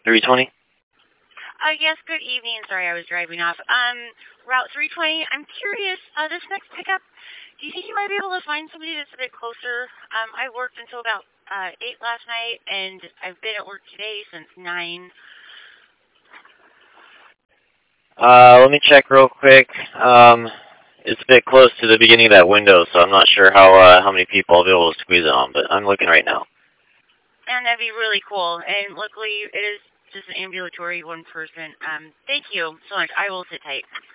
320? Yes, good evening. Sorry, I was driving off. Route 320, I'm curious, this next pickup, do you think you might be able to find somebody that's a bit closer? I worked until about 8 last night, and I've been at work today since 9. Let me check real quick. It's a bit close to the beginning of that window, so I'm not sure how many people I'll be able to squeeze it on, but I'm looking right now. And that'd be really cool. And luckily, it is just an ambulatory one person. Thank you so much. I will sit tight.